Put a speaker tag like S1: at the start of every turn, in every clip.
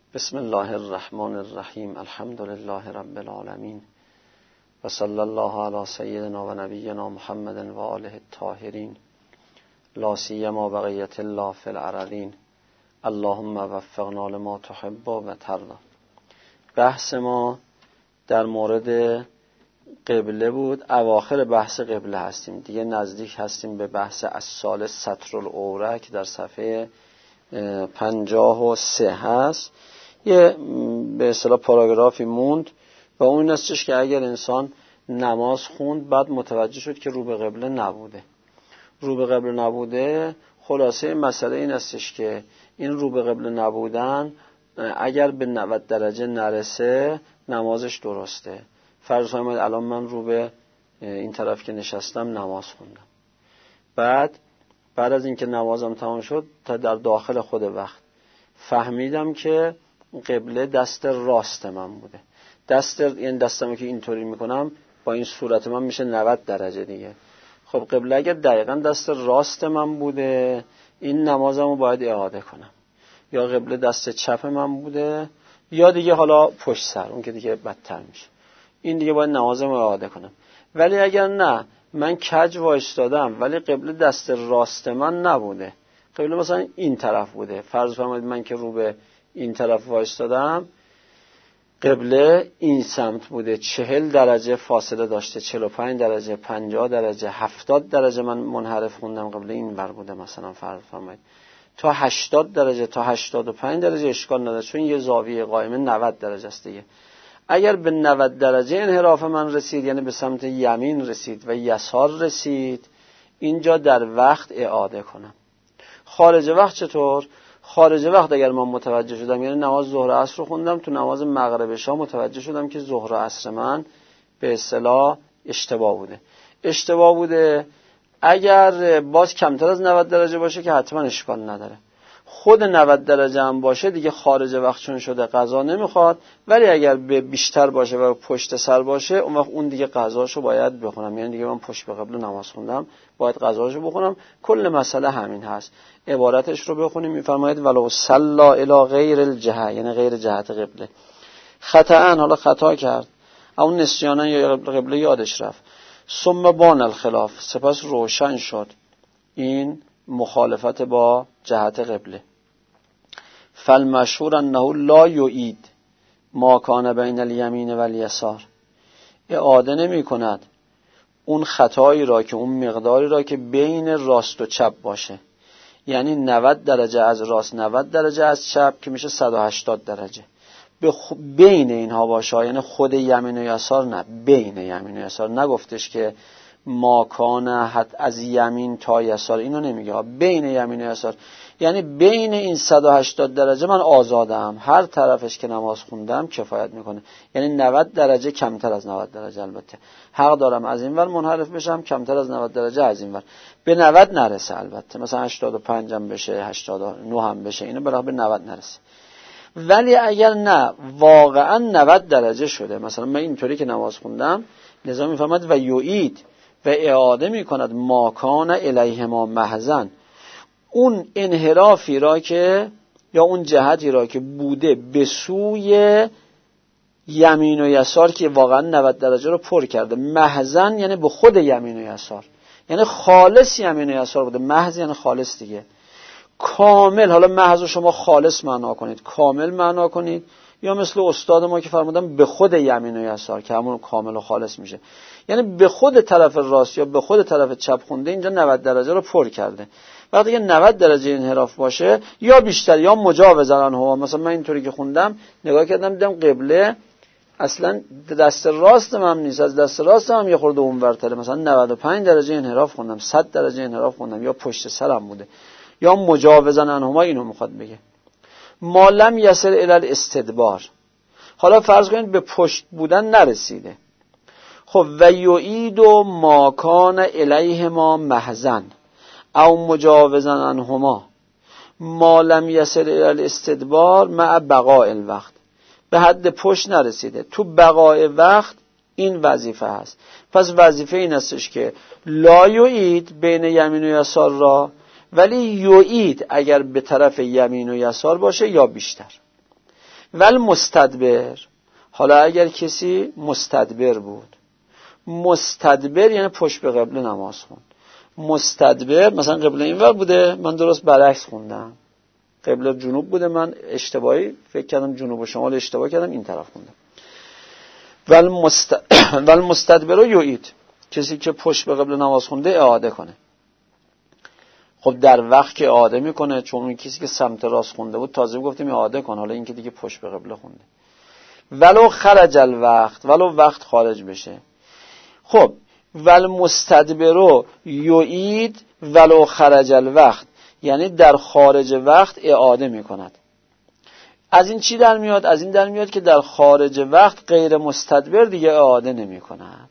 S1: بسم الله الرحمن الرحیم. الحمد لله رب العالمین و صلی الله علی سیدنا و نبینا محمد و آله الطاهرین، لا سیما بقیت الله فی الارضین. اللهم وفقنا لما تحب و ترضی. بحث ما در مورد قبله بود. اواخر بحث قبله هستیم دیگه، نزدیک هستیم به بحث الثالث ستر العوره که در صفحه 53 هست. یه به اصطلاح پاراگرافی موند و اون این استش که اگر انسان نماز خوند بعد متوجه شد که رو به قبله نبوده، خلاصه مسئله این استش که این رو به قبله نبودن اگر به 90 درجه نرسه نمازش درسته. فرض کنید الان من رو به این طرف که نشستم نماز خوندم، بعد از اینکه نمازم تمام شد تا در داخل خود وقت فهمیدم که قبله دست راست من بوده. یعنی دستمو که اینطوری میکنم با این صورت من میشه 90 درجه دیگه. خب قبله اگر دقیقاً دست راست من بوده این نمازمو باید اعاده کنم، یا قبله دست چپ من بوده یا دیگه حالا پشت سر، اون که دیگه بدتر میشه، این دیگه باید نمازمو اعاده کنم. ولی اگر نه من کج وایستادم ولی قبله دست راست من نبوده، قبله مثلا این طرف بوده، فرض فرمایید من که رو به این طرف وایستادم قبله این سمت بوده، 40 درجه فاصله داشته، 45 درجه، 50 درجه، 70 درجه من منحرف خوندم، قبله این ور بوده مثلا فرض فرمایید، تا 80 درجه تا 85 درجه اشکال نداره چون یه زاویه قائمه 90 درجه است دیگه. اگر به 90 درجه انحراف من رسید، یعنی به سمت یمین رسید و یسار رسید، اینجا در وقت اعاده کنم. خارج وقت چطور؟ خارج وقت اگر من متوجه شدم، یعنی نماز ظهر عصر رو خوندم، تو نماز مغرب عشا متوجه شدم که ظهر عصر من به اصطلاح اشتباه بوده، اگر باز کمتر از 90 درجه باشه که حتما اشکال نداره. خود 90 درجه هم باشه دیگه خارج وقت چون شده قضا نمیخواد، ولی اگر به بیشتر باشه و پشت سر باشه اون وقت اون دیگه قضاشو باید بخونم، یعنی دیگه من پشت به قبله نماز خوندم باید قضاشو بخونم. کل مسئله همین هست. عبارتش رو بخونیم. میفرماید ولو صلی الی غیر الجهه، یعنی غیر جهت قبله، خطأ، حالا خطا کرد، اون نسیانا یا قبله یادش رفت، ثم بان الخلاف، سپس روشن شد این مخالفت با جهت قبله، فالمشهور انه لا یعید ما کان بین الیمین و الیسار، اعاده نمی کند اون خطایی را که اون مقداری را که بین راست و چپ باشه، یعنی 90 درجه از راست 90 درجه از چپ که میشه 180 درجه، بین اینها باشه، یعنی خود یمین و یسار نه، بین یمین و یسار. نگفتش که ماکان حد از یمین تا یسار، اینو نمیگه، بین یمین و یسار، یعنی بین این 180 درجه من آزادم، هر طرفش که نماز خوندم کفایت میکنه، یعنی 90 درجه کمتر از 90 درجه، البته حق دارم از این ور منحرف بشم، کمتر از 90 درجه از این ور، به 90 نرسه البته، مثلا 85 هم بشه، 89 هم بشه، اینو برای به 90 نرسه. ولی اگر نه واقعا 90 درجه شده، مثلا من اینطوری که نماز خوندم، لذا میفهمد و یعید و اعاده میکند ماکان الیهما محزن، اون انحرافی را که یا اون جهتی را که بوده به سوی یمین و یسار که واقعا 90 درجه رو پر کرده، محزن یعنی به خود یمین و یسار، یعنی خالص یمین و یسار بوده، محض یعنی خالص دیگه، کامل. حالا محض رو شما خالص معنا کنید، کامل معنا کنید، یا مثل استاد ما که فرمودن به خود یمین و یسار که همون کامل و خالص میشه، یعنی به خود طرف راست یا به خود طرف چپ خونده، اینجا 90 درجه رو پر کرده. وقتی که 90 درجه انحراف باشه یا بیشتر یا مجاوز عنه، مثلا من اینطوری که خوندم نگاه کردم دیدم قبله اصلا دست راست من نیست، از دست راست هم یه خورده اونورتره، مثلا 95 درجه انحراف خوندم، 100 درجه انحراف خوندم، یا پشت سرم بوده یا مجاوز عنه، اینو میخواد بگه. ما لم یصل الی الاستدبار، حالا فرض کنید به پشت بودن نرسیده، خب و یعید ما کان الیهما محزن او مجاوزا عنهما ما لم یصل الی الاستدبار مع بقاء الوقت، به حد پشت نرسیده، تو بقاء وقت این وظیفه هست. پس وظیفه این هستش که لا یعید بین یمین و یسار را، ولی یعید اگر به طرف یمین و یسار باشه یا بیشتر. ول مستدبر، حالا اگر کسی مستدبر بود، مستدبر یعنی پشت به قبله نماز خوند. مستدبر مثلا قبله اینور بوده، من درست برعکس خوندم، قبله جنوب بوده، من اشتباهی فکر کردم جنوب و شمال، اشتباه کردم این طرف خوندم. ول مستدبر یعید، کسی که پشت به قبله نماز خونده اعاده کنه. خب در وقت که اعاده میکنه، چون اون کسی که سمت راست خونده بود تازه گفتیم اعاده کن، حالا این که دیگه پشت به قبله خونده. ولو خرج الوقت، ولو وقت خارج بشه. خب ول مستدبر یعید ولو خرج الوقت، یعنی در خارج وقت اعاده میکند. از این چی در میاد؟ از این در میاد که در خارج وقت غیر مستدبر دیگه اعاده نمی کند.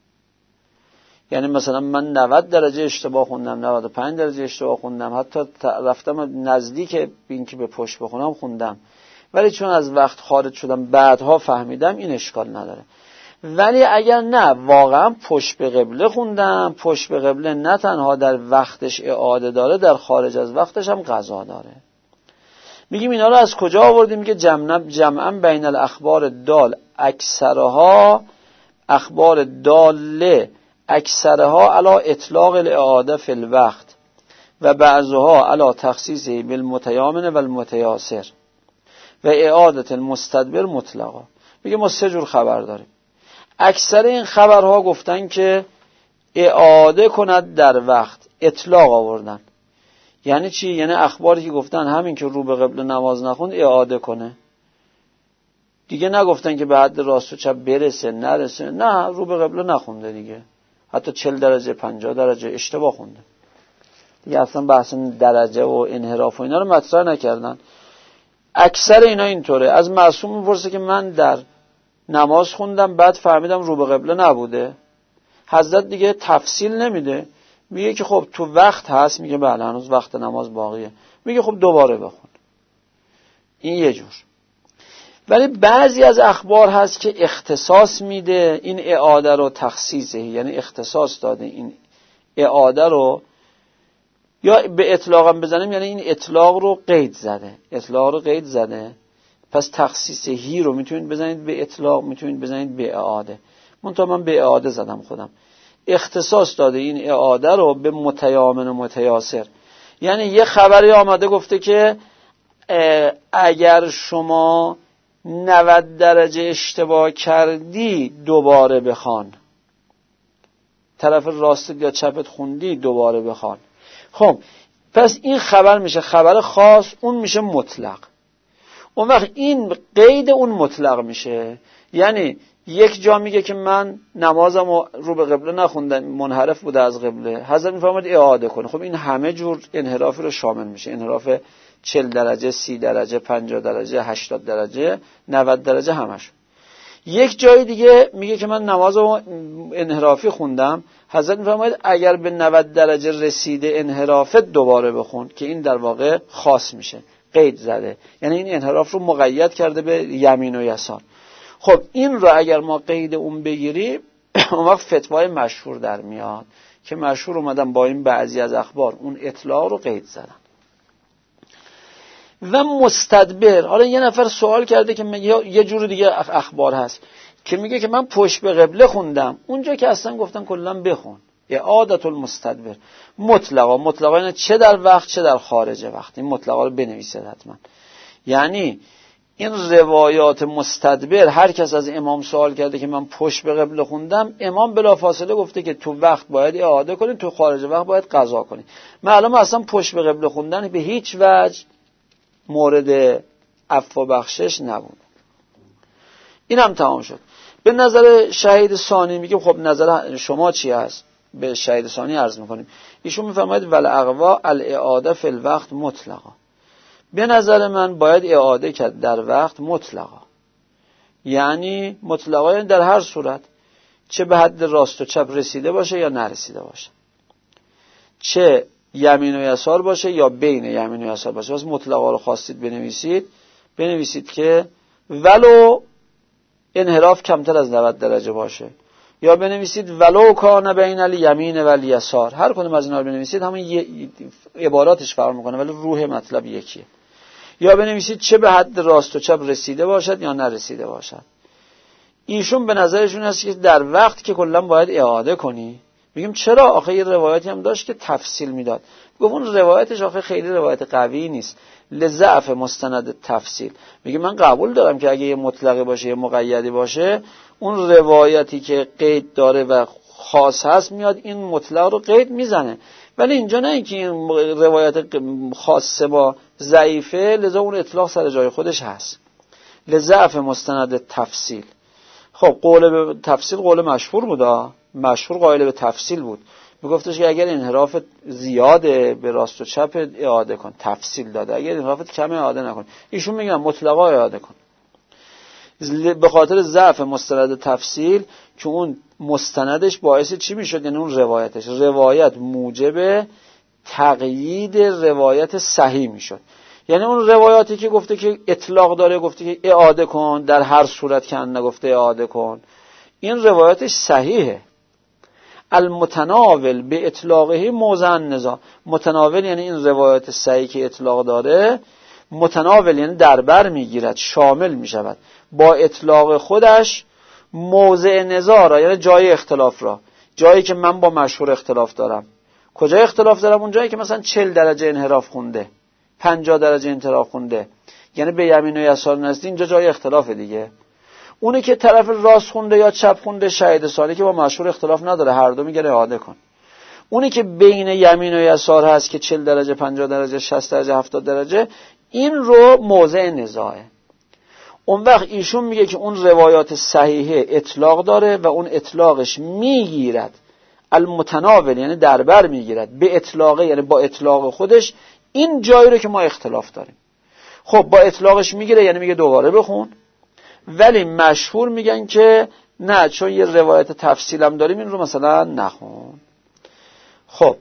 S1: یعنی مثلا من 90 درجه اشتباه خوندم، 95 درجه اشتباه خوندم، حتی رفتم نزدیک این که به پشت بخونم خوندم، ولی چون از وقت خارج شدم بعدها فهمیدم، این اشکال نداره. ولی اگر نه واقعا پشت به قبله خوندم، پشت به قبله نه تنها در وقتش اعاده داره، در خارج از وقتش هم قضا داره. میگیم اینا رو از کجا آوردیم؟ میگه جمعا بین الاخبار دال اکثرها، اخبار داله اکثرها علی اطلاق الاعاده فی الوقت و بعضها علی تخصیصه بالمتیامن و المتیاسر و اعادت المستدبر مطلقا. میگه ما 3 جور خبر داریم. اکثر این خبرها گفتن که اعاده کند در وقت، اطلاق آوردن. یعنی چی؟ یعنی اخباری که گفتن همین که رو به قبله نماز نخوند اعاده کنه. دیگه نگفتن که به حد راست و چپ برسه نرسه، نه، رو به قبله نخونده دیگه، حتی 40 درجه 50 درجه اشتباه خونده دیگه، اصلا بحث درجه و انحراف و اینا رو مطرح نکردن. اکثر اینا اینطوره. از معصوم میپرسه که من در نماز خوندم بعد فهمیدم رو به قبله نبوده، حضرت دیگه تفصیل نمیده، میگه که خب تو وقت هست، میگه بله هنوز وقت نماز باقیه، میگه خب دوباره بخون. این یه جور. ولی بعضی از اخبار هست که اختصاص میده این اعاده رو، تخصیصه، یعنی اختصاص داده این اعاده رو، یا به اطلاق هم بزنیم یعنی این اطلاق رو قید زده، اطلاق رو قید زده، پس تخصیص هی رو میتونید بزنید به اطلاق، میتونید بزنید به اعاده. منتها من به اعاده زدم خودم. اختصاص داده این اعاده رو به متیامن و متیاسر. یعنی یه خبری آمده گفته که اگر شما 90 درجه اشتباه کردی دوباره بخوان، طرف راست یا چپت خوندی دوباره بخوان. خب پس این خبر میشه خبر خاص، اون میشه مطلق. اون وقت این قید اون مطلق میشه. یعنی یک جا میگه که من نمازم رو به قبله نخوندم، منحرف بوده از قبله، حضرت میفرماید اعاده کنه. خب این همه جور انحرافی رو شامل میشه، انحراف 40 درجه، 30 درجه، 50 درجه، 80 درجه، 90 درجه، همش. یک جای دیگه میگه که من نمازم انحرافی خوندم، حضرت میفرماید اگر به 90 درجه رسیده انحرافت دوباره بخون، که این در واقع خاص میشه، قید زده، یعنی این انحراف رو مقید کرده به یمین و یسار. خب این رو اگر ما قید اون بگیریم اون وقت فتوای مشهور در میاد که مشهور اومدن با این بعضی از اخبار اون اطلاع رو قید زدن. و مستدبر، حالا یه نفر سوال کرده که یه جور دیگه اخبار هست که میگه که من پشت به قبله خوندم، اونجا که اصلا گفتن کلا بخون، اعادت المستدبر مطلقا یعنی چه در وقت چه در خارج وقت. این مطلقا رو بنویسید حتما. یعنی این روایات مستدبر، هر کس از امام سوال کرده که من پشت به قبله خوندم، امام بلافاصله گفته که تو وقت باید اعاده کنید، تو خارج وقت باید قضا کنید. معلومه اصلا پشت به قبله خوندن به هیچ وجه مورد عفو و بخشش نبود. این هم تمام شد. به نظر شهید ثانی میگیم خب نظر شما چی هست؟ به شهید ثانی عرض میکنیم. ایشون میفرماید والاقوا الاعاده فی الوقت مطلقا. به نظر من باید اعاده کرد در وقت مطلقا. یعنی مطلقا یعنی در هر صورت، چه به حد راست و چپ رسیده باشه یا نرسیده باشه، چه یمین و یسار باشه یا بین یمین و یسار باشه. واسه مطلقا رو خواستید بنویسید که ولو انحراف کمتر از 90 درجه باشه، یا بنویسید ولو کان بین الیمین و الیسار. هر کدوم از اینا رو بنویسید، همون عباراتش فرق میکنه ولی روح مطلب یکیه. یا بنویسید چه به حد راست و چپ رسیده باشد یا نرسیده باشد. ایشون به نظرشون هست که در وقت که کلا باید اعاده کنی. میگیم چرا؟ آخه یه روایتی هم داشت که تفصیل میداد. گفت اون روایتش آخه خیلی روایت قوی نیست، لضعف مستند تفصیل. میگه من قبول دارم که اگه یه مطلقی باشه یه مقیدی باشه، اون روایتی که قید داره و خاص هست میاد این مطلق رو قید میزنه، ولی اینجا نه اینکه این روایت خاصه با ضعیفه لذا اون اطلاق سر جای خودش هست. لضعف مستند تفصیل. خب قول به تفصیل قول مشهور بود، مشهور قائل به تفصیل بود. میگفتش که اگر انحراف زیاده به راست و چپ اعاده کن، تفصیل داده. اگر انحراف کم اعاده نکن. ایشون میگن مطلقا اعاده کن. به خاطر ضعف مستند تفصیل که اون مستندش باعث چی میشد؟ یعنی اون روایت موجب تقیید روایت صحیح میشد. یعنی اون روایاتی که گفته که اطلاق داره، گفته که اعاده کن در هر صورت که نگفته اعاده کن، این روایتش صحیحه. المتناول به اطلاقه موضع النزاع. متناول یعنی این روایت صحیح که اطلاق داره، متناول یعنی دربر میگیرد، شامل میشود با اطلاق خودش موضع نزاع را، یعنی جای اختلاف را. جایی که من با مشهور اختلاف دارم. کجا اختلاف دارم؟ اون جایی که مثلا 40 درجه انحراف خونده، 50 درجه انحراف خونده، یعنی به یمین و یسار نزدیک، اینجا جای اختلاف دیگه. اونی که طرف راست خونده یا چپ خونده شهید ثانی که با مشهور اختلاف نداره، هر دو میگه اعاده کن. اونی که بین یمین و یسار هست که 40 درجه، 50 درجه، 60 درجه، 70 درجه، این رو موضع نزاعه. اون وقت ایشون میگه که اون روایات صحیحه اطلاق داره و اون اطلاقش میگیرد المتناول یعنی دربر میگیرد به اطلاقه، یعنی با اطلاق خودش این جایی رو که ما اختلاف داریم. خب با اطلاقش میگیره، یعنی میگه دوباره بخون. ولی مشهور میگن که نه، چون یه روایت تفصیلم داریم این رو مثلا نخون. خب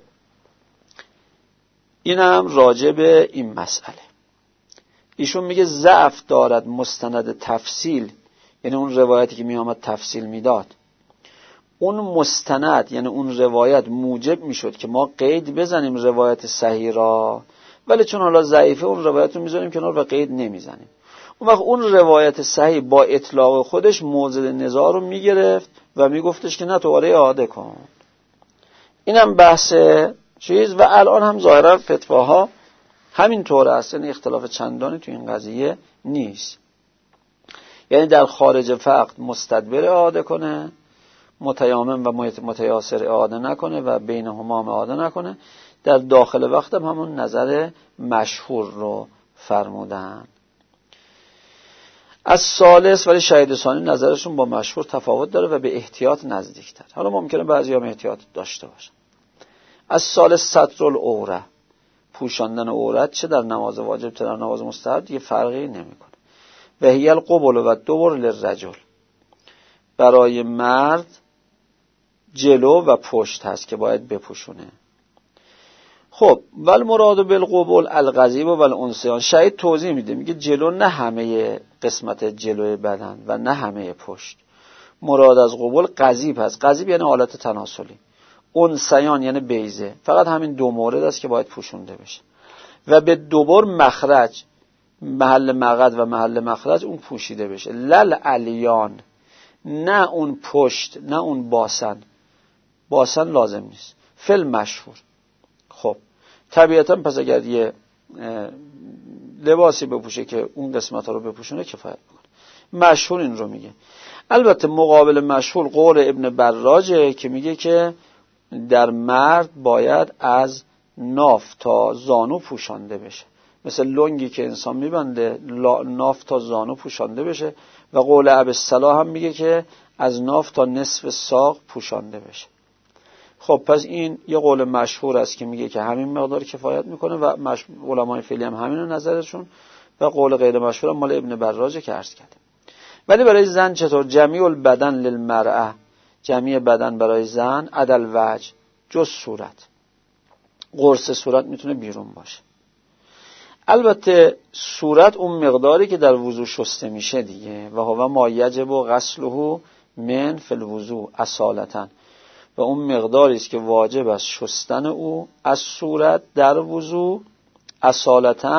S1: اینم راجع به این مسئله. ایشون میگه ضعف دارد مستند تفصیل، یعنی اون روایتی که میامد تفصیل میداد، اون مستند یعنی اون روایت موجب میشد که ما قید بزنیم روایت صحیح را، ولی چون حالا ضعیفه اون روایت رو میذاریم کنار و قید نمیزنیم. اون وقت اون روایت صحیح با اطلاق خودش موضع نزاع رو میگرفت و میگفتش که نه دوباره اعاده کن. اینم بحث چیز. و الان هم ظاهرا فتواها همین طور است، یعنی اختلاف چندانی تو این قضیه نیست. یعنی در خارج فقط مستدبر اعاده کنه، متیامن و متیاسر اعاده نکنه و بینهما هم اعاده نکنه. در داخل وقت هم همون نظر مشهور رو فرمودن. از ثالث، ولی شهید ثانی نظرشون با مشهور تفاوت داره و به احتیاط نزدیکتر. حالا ممکنه بعضی هم احتیاط داشته باشن. از ثالث ستر العوره، پوشاندن عورت، چه در نماز واجب چه در نماز مستحب دیگه فرقی نمیکنه. و هی القبل و دبر للرجل، برای مرد جلو و پشت هست که باید بپوشونه. خب ول مراد بالقبول الغضیب و الانسیان. شهید توضیح میده، میگه جلو نه همه قسمت جلوی بدن و نه همه پشت. مراد از قبول غضیب هست. غضیب یعنی حالت تناسلی. انسیان یعنی بیضه. فقط همین دو مورد است که باید پوشونده بشه. و به دوبر مخرج، محل مقعد و محل مخرج اون پوشیده بشه. لل علیان، نه اون پشت نه اون باسن. باسن لازم نیست. فل مشهور. خب طبیعتا پس اگر یه لباسی بپوشه که اون قسمت ها رو بپوشونه کفایت میکنه. مشهور این رو میگه. البته مقابل مشهور قول ابن براجه که میگه که در مرد باید از ناف تا زانو پوشانده بشه، مثل لنگی که انسان میبنده ناف تا زانو پوشانده بشه. و قول ابوالصلاح هم میگه که از ناف تا نصف ساق پوشانده بشه. خب پس این یه قول مشهور است که میگه که همین مقدار کفایت میکنه و علمای فعلی هم همین نظرشون. و قول غیر مشهور هم مال ابن براجه که عرض کرده. ولی برای زن چطور؟ جمیع البدن للمرأه، جمیع بدن برای زن عدل وجه، جز صورت. قرص صورت میتونه بیرون باشه. البته صورت اون مقداری که در وضو شسته میشه دیگه. و هو ما یجب غسله من فی الوضو اصالتا، و اون مقداری است که واجب است شستن او از صورت در وضو اصالتا،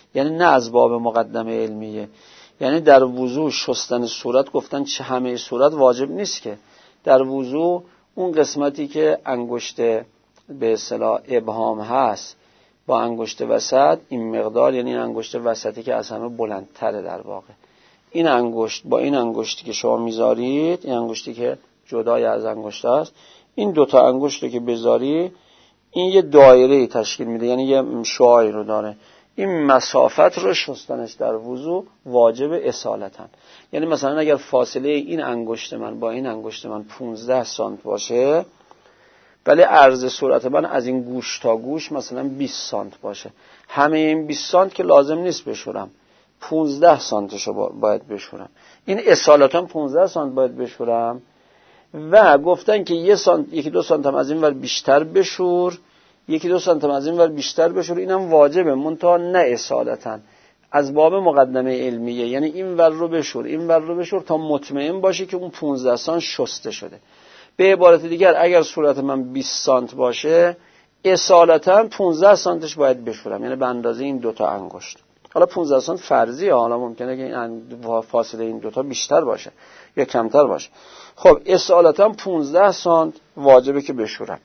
S1: یعنی نه از باب مقدمه علمیه. یعنی در وضو شستن صورت گفتن چه همه صورت واجب نیست که. در وضو اون قسمتی که انگشت به اصطلاح ابهام هست با انگشت وسط این مقدار، یعنی این انگشت وسطی که از همه بلندتره در واقع، این انگشت با این انگشتی که شما میذارید، این انگشتی که جدای از انگشت است، این دوتا انگشت رو که بذاری این یه دایره تشکیل میده، یعنی یه شعاعی رو داره. این مسافت رو شستنش در وضو واجب اصالتاً. یعنی مثلا اگر فاصله این انگشت من با این انگشت من 15 سانت باشه، ولی عرض صورت من از این گوش تا گوش مثلا 20 سانت باشه، همه این 20 سانت که لازم نیست بشورم، 15 سانتشو باید بشورم. این اصالتاً 15 سانت باید بشورم. و گفتن که یکی دو سانت هم از این ور بیشتر بشور، یکی دو سانت هم از این ور بیشتر بشور، اینم واجبه، منتها نه اصالتاً، از باب مقدمه علمیه. یعنی این ور رو بشور این ور رو بشور تا مطمئن باشی که اون 15 سانت شسته شده. به عبارت دیگر اگر صورت من 20 سانت باشه اصالتاً 15 سانتش باید بشورم، یعنی به اندازه این دوتا انگشت. حالا 15 سانت فرضیه، حالا ممکنه که این فاصله این دوتا بیشتر باشه یا کمتر باشه. خب اصالتاً 15 سانت واجبه که بشورم.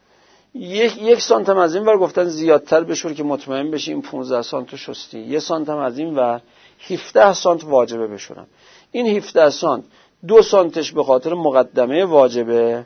S1: یک سانت هم از این ور گفتن زیادتر بشور که مطمئن بشی این 15 سانت شستی. 1 سانت هم از این ور 17 سانت واجبه بشورم. این 17 سانت 2 سانتش به خاطر مقدمه واجبه،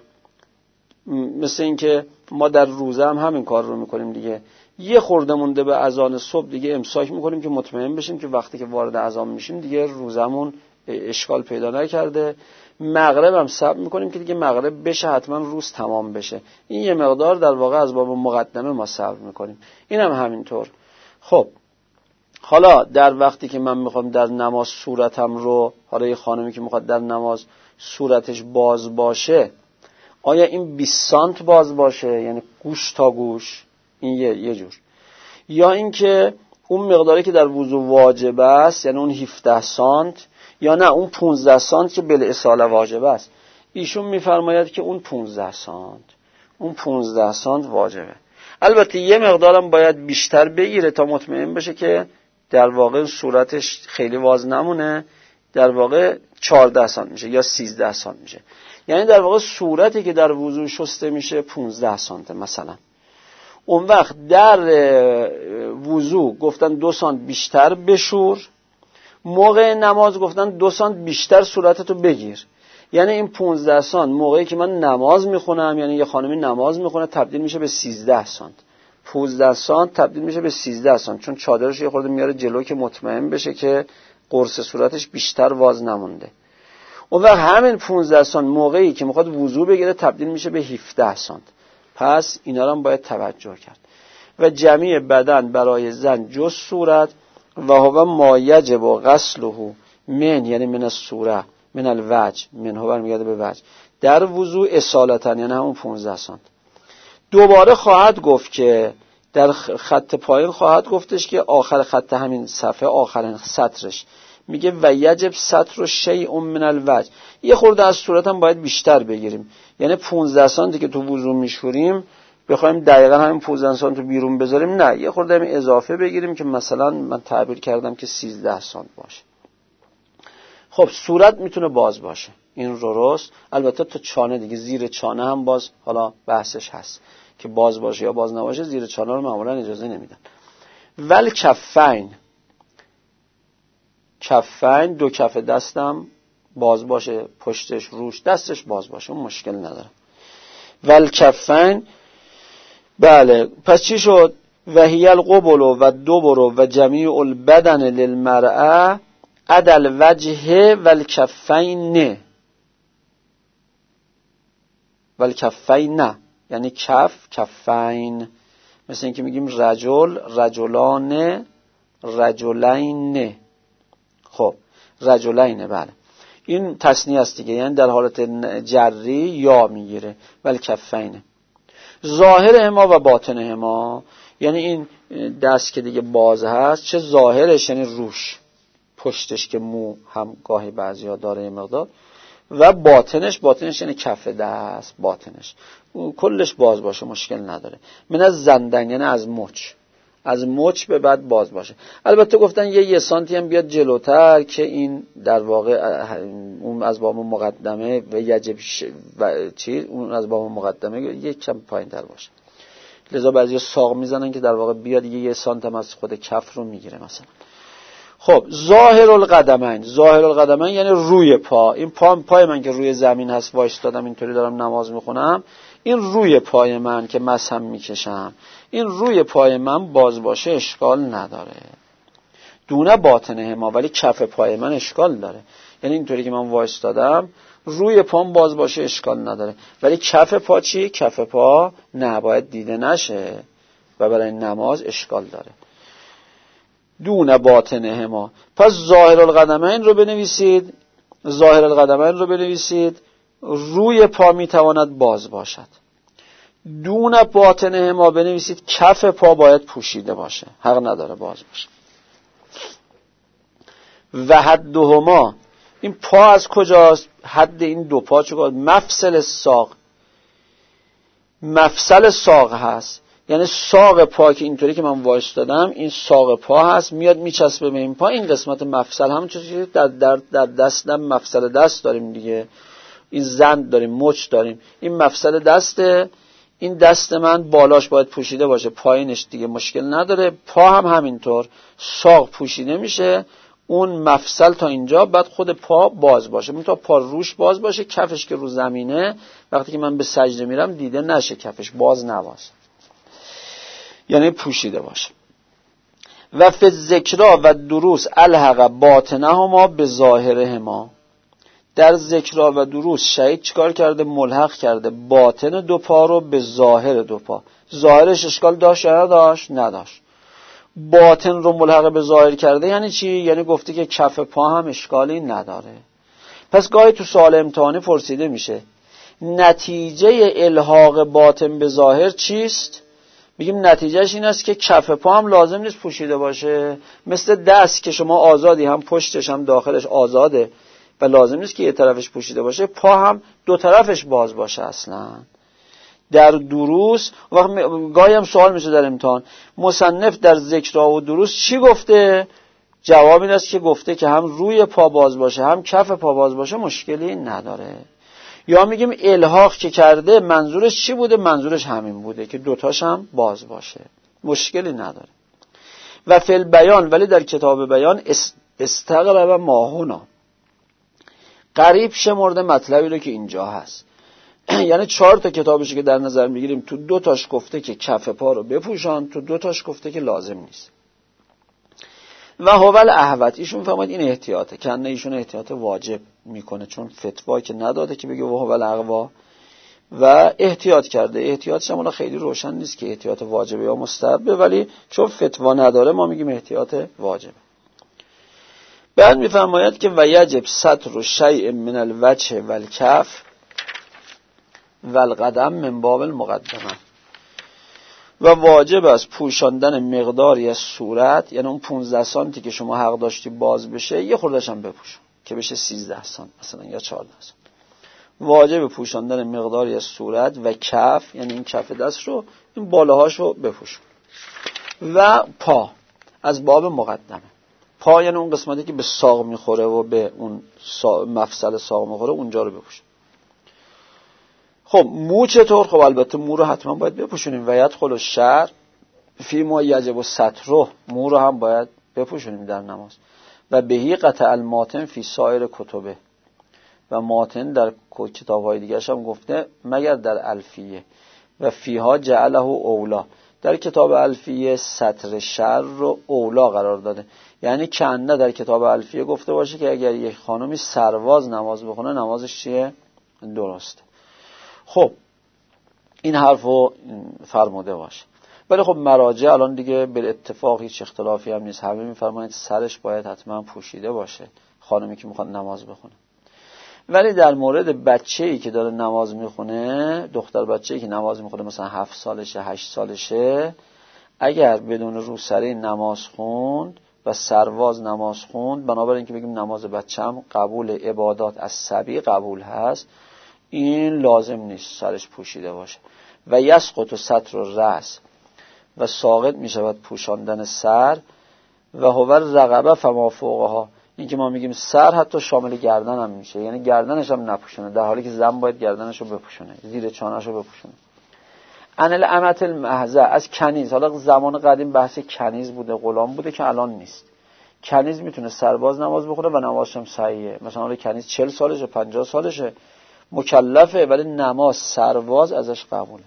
S1: مثل این که ما در روزه هم همین کار رو میکنیم دیگه، یه خورده مونده به اذان صبح دیگه امساک میکنیم که مطمئن بشیم که وقتی که وارد اذان میشیم دیگه روزمون اشکال پیدا نکرده. مغرب هم صبر میکنیم که دیگه مغرب بشه حتما روز تمام بشه. این یه مقدار در واقع از باب مقدمه ما صبر میکنیم. این هم همینطور. خب حالا در وقتی که من میخوام در نماز صورتم رو، حالا یه خانمی که میخواد در نماز صورتش باز باشه، آیا این 20 سانت باز باشه یعنی گوش تا گوش، این یه جور، یا اینکه اون مقداری که در وضو واجب است یعنی اون 17 سانت، یا نه اون 15 سانت که بالاصاله واجب است. ایشون میفرماید که اون 15 سانت واجبه. البته یه مقدارم باید بیشتر بگیره تا مطمئن بشه که در واقع صورتش خیلی واز نمونه، در واقع 14 سانت میشه یا 13 سانت میشه. یعنی در واقع صورتی که در وضو شسته میشه 15 سانت مثلا. اون وقت در وضو گفتن 2 سانت بیشتر بشور، موقع نماز گفتن 2 سانت بیشتر صورتتو بگیر. یعنی این 15 سانت موقعی که من نماز میخونم، یعنی یه خانمی نماز میخونه، تبدیل میشه به 13 سانت. 15 سانت تبدیل میشه به 13 سانت، چون چادرش یه خورده میاره جلو که مطمئن بشه که قرص صورتش بیشتر واز نمونده. اون وقت همین 15 سانت موقعی که میخواد وضو بگیره تبدیل میشه به 17 سانت. پس اینا رو هم باید توجه کرد. و جمیع بدن برای زن جز صورت و هو ما یجب غسله من، یعنی من الصوره، من الوجه، من هو برمیگرده به وجه، در وضو اصالتا، یعنی همون 15 سانت. دوباره خواهد گفت که در خط پایین خواهد گفتش که آخر خط همین صفحه آخرین سطرش میگه و یجب سطر شیء من الوجه، یه خورده از صورت هم باید بیشتر بگیریم. یعنی 15 سانتی که تو وضو میشوریم بخوایم دقیقا همین 15 سانت رو بیرون بذاریم، نه، یه خورده همین اضافه بگیریم که مثلا من تعبیر کردم که 13 سانت باشه. خب صورت میتونه باز باشه، این درست. البته تا چانه دیگه، زیر چانه هم باز حالا بحثش هست که باز باشه یا باز نباشه. زیر چانه رو معمولا اجازه نمیدن. ول کفین، دو کف دستم باز باشه، پشتش، روش، دستش باز باشه، اون مشکل نداره. ول کفین، بله. پس چی شد؟ وهی القبل و دبر و جمیع البدن للمرأه عدل وجه والکفین، یعنی کفین، مثل اینکه میگیم رجل، رجلان، رجلین. خب رجلین، بله، این تثنیه است دیگه، یعنی در حالت جری یا میگیره. والکفین ظاهر هما و باطن هما، یعنی این دست که دیگه باز هست، چه ظاهرش یعنی روش، پشتش که مو هم گاهی بعضیا داره یه مقدار، و باطنش یعنی کف دست، باطنش کلش باز باشه مشکل نداره. من از زندن، یعنی از مچ، از مچ به بعد باز باشه. البته گفتن یه سانتی هم بیاد جلوتر که این در واقع اون از باب مقدمه و یجب و چی اون از باب مقدمه یک کم پایین‌تر باشه. لذا بعضی ساق میزنن که در واقع بیاد یه سانت هم از خود کف رو میگیره مثلا. خب ظاهر القدمین یعنی روی پا. این پای من که روی زمین هست وایستادم اینطوری دارم نماز میخونم، این روی پای من که مسحم میکشم، این روی پای من باز باشه اشکال نداره. دونه باطنه ما، ولی کف پای من اشکال داره. یعنی اینطوری که من وایستادم روی پام باز باشه اشکال نداره، ولی کف پا چی؟ کف پا نه، باید دیده نشه و برای نماز اشکال داره. دون باطنه ما. پس ظاهر القدمین رو بنویسید. روی پا میتواند باز باشد. دون باطنه ما بنویسید کف پا باید پوشیده باشه، حق نداره باز باشه. و حدهما، این پا از کجاست؟ حد این دو پا چگاه؟ مفصل ساق هست. یعنی ساق پا که اینطوری که من وایستادم این ساق پا هست، میاد میچسبه به این پا. این قسمت مفصل همون چیزی که در دستم مفصل دست داریم دیگه، این زند داریم، مچ داریم، این مفصل دسته. این دست من بالاش باید پوشیده باشه، پایینش دیگه مشکل نداره. پا هم همینطور، ساق پوشیده میشه، اون مفصل تا اینجا، بعد خود پا باز باشه. من تا پا روش باز باشه، کفش که رو زمینه وقتی که من به سجده میرم دیده نشه، کفش باز نباشه، یعنی پوشیده باشه. و فی الذکرا و دروس الحق باطنهما به ظاهرهما. در ذکرا و دروس شهید چیکار کرده؟ ملحق کرده باطن دو پا رو به ظاهر دو پا. ظاهرش اشکال داشت یا نداشت. باطن رو ملحق به ظاهر کرده یعنی چی؟ یعنی گفته که کف پا هم اشکالی نداره. پس گاهی تو سوال امتحانی پرسیده میشه نتیجه الحاق باطن به ظاهر چیست؟ میگیم نتیجهش این است که کف پا هم لازم نیست پوشیده باشه، مثل دست که شما آزادی، هم پشتش هم داخلش آزاده و لازم نیست که یه طرفش پوشیده باشه. پا هم دو طرفش باز باشه. اصلا در دروس گاهی هم سوال میشه در امتحان، مصنف در ذکرها و دروس چی گفته؟ جواب این است که گفته که هم روی پا باز باشه هم کف پا باز باشه مشکلی نداره. یا میگیم الحاق که کرده منظورش چی بوده؟ منظورش همین بوده که دوتاش هم باز باشه، مشکلی نداره. و فی البیان، ولی در کتاب بیان استقرب ماهونا، قریب شمرده مطلبی رو که اینجا هست. یعنی 4 تا کتابشو که در نظر میگیریم تو 2 تاش گفته که کف پا رو بپوشان، تو 2 تاش گفته که لازم نیست. و هوال احوت، ایشون فهمید این احتیاطه، کنه ایشون احتیاط واجب میکنه، چون فتوا که نداده که بگه و هوال اقوا و احتیاط کرده. احتیاطش هم خیلی روشن نیست که احتیاط واجبه یا مستحبه، ولی چون فتوا نداره ما میگیم احتیاط واجبه. بعد میفرماید که و یجب ستر شیء من الوجه والکف والقدم من باب المقدمه، و واجب است پوشاندن مقداری از صورت، یعنی اون 15 سانتی که شما حق داشتی باز بشه یه خورده‌ش هم بپوشون که بشه 13 سانت مثلا یا 14 سانت. واجب پوشاندن مقداری از صورت و کف، یعنی این کف دست رو، این بالاهاش رو بپوشون. و پا از باب مقدمه. پا یعنی اون قسمتی که به ساق میخوره و به اون مفصل ساق میخوره، اونجا رو بپوشون. خب مو چطور؟ خب البته مو رو حتما باید بپوشونیم. و یدخل الشعر فی ما یجب ستره، مو رو هم باید بپوشونیم در نماز. و بهی قطع الماتن فی سایر کتبه، و ماتن در کتاب‌های دیگرش هم گفته مگر در الفیه. و فیها جعله اولا، در کتاب الفیه ستر شعر رو اولا قرار داده. یعنی کنه در کتاب الفیه گفته باشه که اگر یک خانمی سرواز نماز بخونه نمازش چیه؟ درسته. خب این حرفو فرموده باشه. ولی خب مراجع الان دیگه به اتفاق هیچ اختلافی هم نیست، همه میفرمایند سرش باید حتما پوشیده باشه خانمی که میخواد نماز بخونه. ولی در مورد بچه‌ای که داره نماز میخونه، دختر بچه‌ای که نماز میخونه مثلا 7 سالشه 8 سالشه، اگر بدون روسری نماز خوند و سرواز نماز خوند، بنابراین که بگیم نماز بچه‌م قبول عبادات از صبی قبول هست، این لازم نیست سرش پوشیده باشه. و یسقط ستر الرأس و ساقط می شود پوشاندن سر و هو الرقبه فما فوقها. این که ما میگیم سر حتی شامل گردن هم میشه، یعنی گردنش هم نپوشونه، در حالی که زن باید گردنش رو بپوشونه، زیر چانه‌ش رو بپوشونه. ان الامة المحضه، از کنیز. حالا زمان قدیم بحث کنیز بوده، غلام بوده که الان نیست. کنیز میتونه سرباز نماز بخونه و نمازش هم صحیحه. مثلا حالا کنیز 40 سالشه 50 سالشه مکلفه، ولی نماز سرباز ازش قبوله.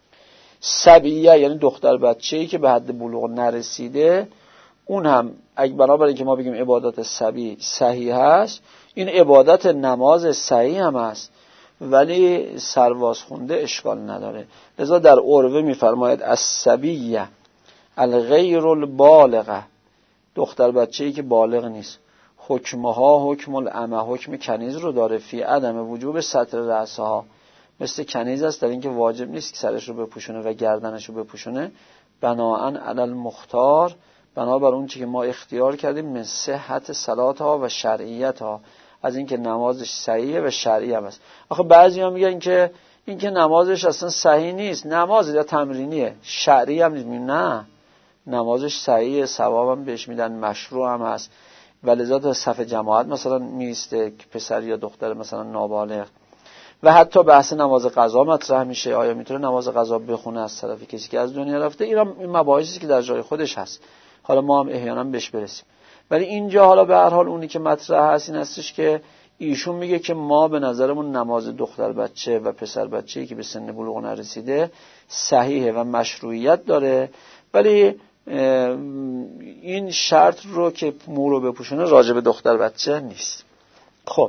S1: صبیه یعنی دختر بچه‌ای که به حد بلوغ نرسیده، اون هم اگه بنابراین که ما بگیم عبادت صبی صحیح هست، این عبادت نماز صحیح هم هست، ولی سرباز خونده اشکال نداره. لذا در عروه میفرماید الصبیه الغیر البالغه، دختر بچه‌ای که بالغ نیست، حکمها حکم الامه، حکم کنیز رو داره، فی عدم وجوب ستر رأسها، مثل کنیز است در اینکه واجب نیست که سرش رو بپوشونه و گردنش رو بپوشونه، بناءً علی المختار، بنابر اون چی که ما اختیار کردیم، من صحت صلاتها و شرعیتها، از اینکه نمازش صحیحه و شرعی هم است. آخه بعضیا میگن که این که نمازش اصلا صحیح نیست، نماز یا تمرینیه، شرعی هم نیست. نه، نمازش صحیحه، ثواب هم بهش میدن، مشروع هم هست، ولذا تا صف جماعت مثلا میسته که پسر یا دختر مثلا نابالغ. و حتی بحث نماز قضا مطرح میشه، آیا میتونه نماز قضا بخونه از طرف کسی که از دنیا رفته؟ این مباحثی که در جای خودش هست، حالا ما هم احیانا بهش برسیم. ولی اینجا حالا به هر حال اونی که مطرح هست این هستش که ایشون میگه که ما به نظرمون نماز دختر بچه و پسر بچه‌ای که به سن بلوغ نرسیده صحیحه و مشروعیت داره، ولی این شرط رو که مو رو بپوشونه راجع به دختر بچه نیست. خب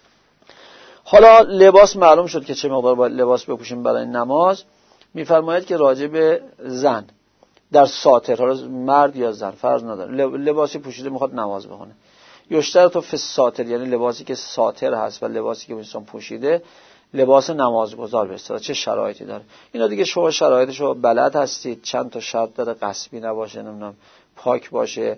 S1: حالا لباس معلوم شد که چه مقدار باید لباس بپوشیم برای نماز. میفرماید که راجع به زن در ساتر، حالا مرد یا زن فرض نداره، لباسی پوشیده میخواد نماز بخونه، یشترط فی الساتر، یعنی لباسی که ساتر هست و لباسی که انسان پوشیده لباس نمازگزار به اصطلاح چه شرایطی داره. اینا دیگه شما شرایطشو بلد هستید، چند تا شرط داره، غصبی نباشه، نمیدونم پاک باشه،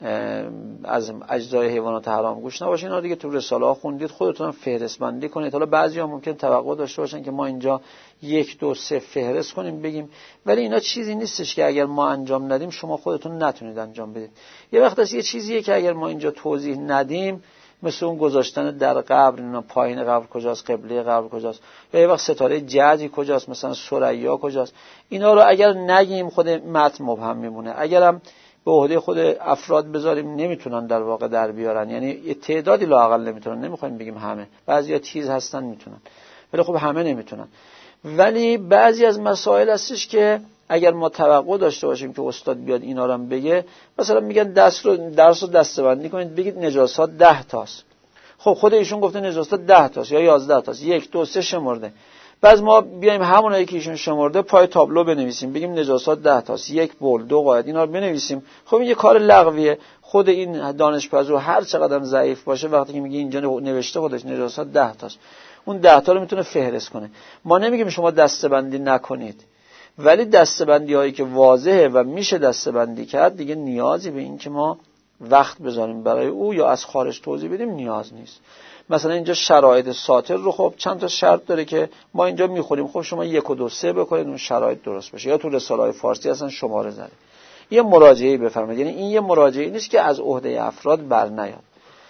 S1: از اجزای حیوانات حرام گوش نباشه، اینا دیگه تو رساله ها خوندید، خودتون فهرست بندی کنید. حالا بعضیا ممکن توقع داشته باشن که ما اینجا 1 2 3 فهرست کنیم بگیم، ولی اینا چیزی نیستش که اگر ما انجام ندیم شما خودتون نتونید انجام بدید. یه وقت هست یه چیزیه که اگر ما اینجا توضیح ندیم، مثل اون گذاشتن در قبر، اینا پایین قبر کجاست، قبله قبر کجاست، یا یه وقت ستاره جعدی کجاست، مثلا ثریا کجاست، اینا رو اگر نگیم خود متن مبهم میمونه. اگرم به عهده خود افراد بذاریم نمیتونن در واقع در بیارن، یعنی تعدادی لااقل نمیتونن، نمیخوایم بگیم همه، بعضیا تیز هستن میتونن ولی خب همه نمیتونن. ولی بعضی از مسائل هستش که اگر ما توقع داشته باشیم که استاد بیاد اینا رو هم بگه، مثلا میگن درس رو دسته‌بندی کنید، بگید نجاسات 10 تاست. خب خود ایشون گفته نجاسات 10 تاست یا 11 تاست، 1 2 3 شمرده. بعد ما بیایم همونایی که ایشون شمرده پای تابلو بنویسیم، بگیم نجاسات 10 تاست، 1 بول 2 قاعده، اینا رو بنویسیم. خب این یه کار لغویه. خود این دانشپژوه هر چقدر ضعیف باشه وقتی که میگه اینجا نوشته خودش نجاسات 10 تاست، اون 10 تا رو میتونه فهرست کنه. ما نمیگیم شما دسته‌بندی نکنید، ولی دسته‌بندی هایی که واضحه و میشه دسته‌بندی کرد دیگه نیازی به این که ما وقت بذاریم برای او یا از خارج توضیح بدیم نیاز نیست. مثلا اینجا شرایط ساتر رو خب چند تا شرط داره که ما اینجا میخونیم، خب شما 1 2 3 بکنید اون شرایط درست بشه، یا تو رساله‌های فارسی اصلا شماره زده یه مراجعه بفرمایید. یعنی این یه مراجعه نیست که از عهده افراد بر نیاد.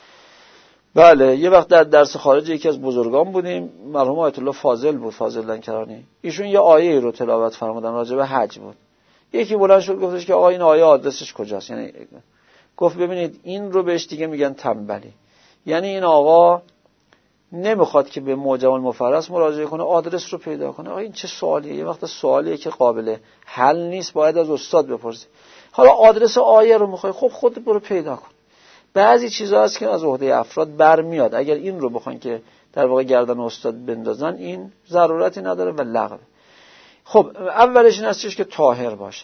S1: بله یه وقت در درس خارج یکی از بزرگان بودیم، مرحوم آیت الله فاضل بود، فاضل لنکرانی، ایشون یه آیه رو تلاوت فرمودن راجع به حج بود. یکی بلند شد گفتش که آقا این آیه آدرسش کجاست؟ یعنی گفت ببینید این رو بهش دیگه میگن تنبلی، یعنی این آقا نمیخواد که به معجم المفرس مراجعه کنه، آدرس رو پیدا کنه. آقا این چه سوالیه؟ یه وقت سوالیه که قابل حل نیست، باید از استاد بپرسی. حالا آدرس آیه رو میخوای، خب خودت برو پیدا کن. بعضی چیزا هست که از عهده افراد برمیاد، اگر این رو بخوان که در واقع گردن استاد بندازن این ضرورتی نداره و لغوه. خب اولش این هستش که طاهر باشه.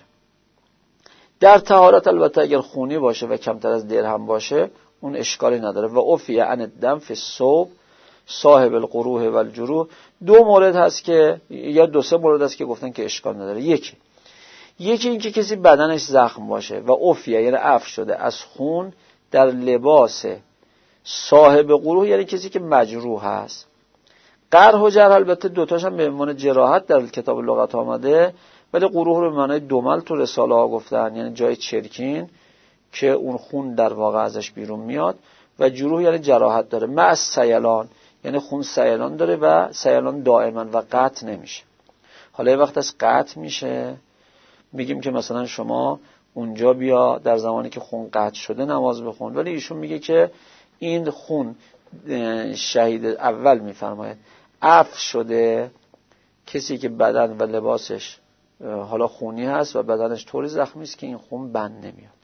S1: در طهارت البته اگر خونی باشه و کمتر از درهم باشه اون اشکالی نداره. و عفی عن الدم فی الثوب صاحب القروح و الجروح. 2 مورد هست که یا 2 3 مورد هست که گفتن که اشکال نداره. یکی این که کسی بدنش زخم باشه و عفیه یعنی عفو شده از خون در لباس صاحب قروح، یعنی کسی که مجروح هست. قرح و جرح البته 2 تاش هم به عنوان جراحت در کتاب لغت آمده، ولی قروح رو به معنای دمل تو رساله ها گفتن، یعنی جای چرکین که اون خون در واقع ازش بیرون میاد. و جروح یعنی جراحت داره. مع سیلان یعنی خون سیلان داره و سیلان دائما و قطع نمیشه. حالا یه وقت از قطع میشه میگیم که مثلا شما اونجا بیا در زمانی که خون قطع شده نماز بخون، ولی ایشون میگه که این خون شهید اول میفرماید عفو شده کسی که بدن و لباسش حالا خونی هست و بدنش طوری زخمی است که این خون بند نمیاد.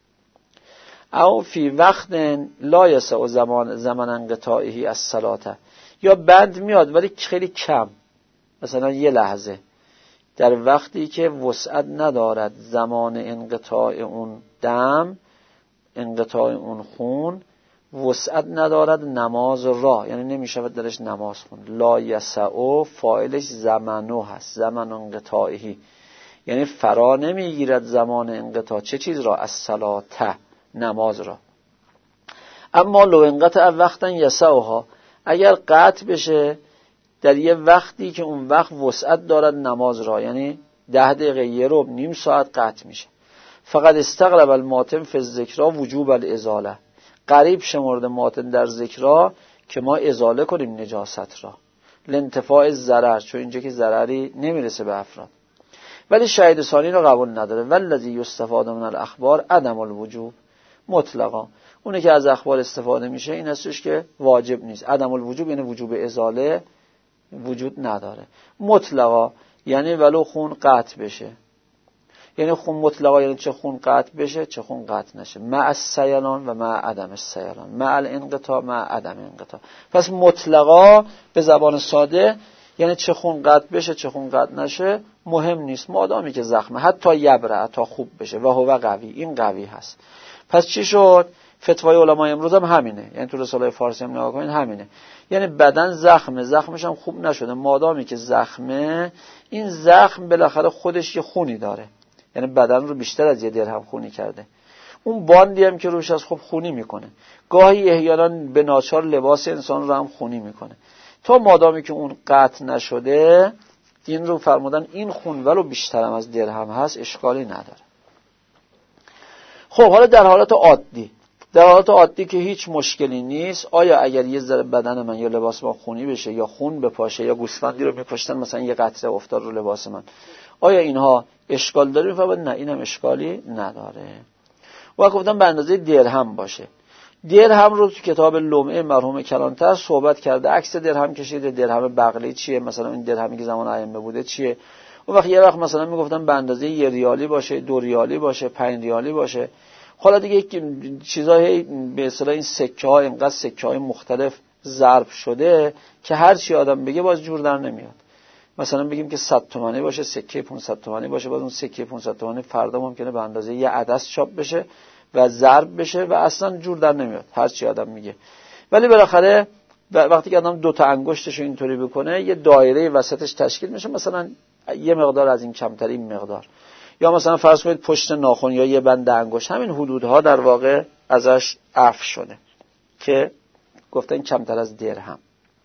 S1: او فی وقت لا یسع زمان انقطاعه الصلاه، یا بند میاد ولی خیلی کم، مثلا یه لحظه، در وقتی که وسعت ندارد زمان انقطاع اون دم، انقطاع اون خون وسعت ندارد نماز را، یعنی نمیشود درش نماز خوند. لا یسع فاعلش زمنو هست، زمان انقطاعه، یعنی فرا نمیگیرد زمان انقطاع چه چیز را؟ الصلاه، نماز را. اما لو انقطع وقتا یسعها، اگر قطع بشه در یه وقتی که اون وقت وسعت دارد نماز را، یعنی 10 دقیقه، یه ربع، نیم ساعت قطع میشه. فقط استغرب الماتن فی الذکرا وجوب الازاله، قریب شمرده ماتن در ذکرا که ما ازاله کنیم نجاست را، لانتفاع ضرر، چون اینجا که ضرری نمیرسه به افراد. ولی شهید ثانی را قبول نداره. والذی یستفاد من الاخبار عدم الوجوب مطلقا، اونه که از اخبار استفاده میشه این هستش که واجب نیست. عدم الوجوب یعنی وجوب ازاله وجود نداره. مطلقا یعنی ولو خون قطع بشه، یعنی خون مطلقا یعنی چه خون قطع بشه چه خون قطع نشه، مع السیلان و مع عدم السیلان، مع الانقطاع مع عدم انقطاع. پس مطلقا به زبان ساده یعنی چه خون قطع بشه چه خون قطع نشه مهم نیست، مادامی که زخمه، حتی یبره، حتی خوب بشه و هو قوی، این قوی هست. پس چی شد؟ فتوای علمای امروز هم همینه، یعنی تو رساله فارسی هم نگاه کنید همینه، یعنی بدن زخمش هم خوب نشده، مادامی که زخمه، این زخم بالاخره خودش یه خونی داره، یعنی بدن رو بیشتر از یه درهم خونی کرده. اون باندی هم که روش از خب خونی میکنه، گاهی احیانا به ناچار لباس انسان رو هم خونی میکنه. تا مادامی که اون قطع نشده، این رو فرمودن این خون ولو بیشتر هم از درهم هست اشکالی نداره. خب حالا در حالت عادی که هیچ مشکلی نیست، آیا اگر یه ذره بدن من یا لباس من خونی بشه یا خون بپاشه یا گوسفندی رو میکشتن مثلا یه قطره افتاد رو لباس من، آیا اینها اشکال داره؟ فقط نه، اینم اشکالی نداره. و گفتم به اندازه درهم باشه. درهم رو تو کتاب لمعه مرحوم کلانتر صحبت کرده، عکس درهم کشیده، درهم بغلی چیه، مثلا این درهمی که زمان ائمه بوده چیه. اون وقت یه وقت مثلا میگفتن به اندازه 1 ریالی باشه، 2 ریالی باشه، 5 ریالی باشه. حالا دیگه چیزای به اصطلاح این سکه ها، اینقدر سکه های مختلف ضرب شده که هر چی آدم بگه باز جور در نمیاد. مثلا بگیم که 100 تومانی باشه، سکه 500 تومانی باشه، باز اون سکه 500 تومانی فردا ممکنه به اندازه یه عدس چاپ بشه و ضرب بشه و اصلا جور در نمیاد هر چی آدم میگه. ولی بالاخره وقتی که آدم 2 تا انگشتش رو اینطوری بکنه یه دایره وسطش تشکیل میشه، مثلا یه مقدار از این کمتر این مقدار، یا مثلا فرض کنید پشت ناخن یا یه بند انگشت، همین حدودها در واقع ازش عفو شده که گفتن کمتر از درهم.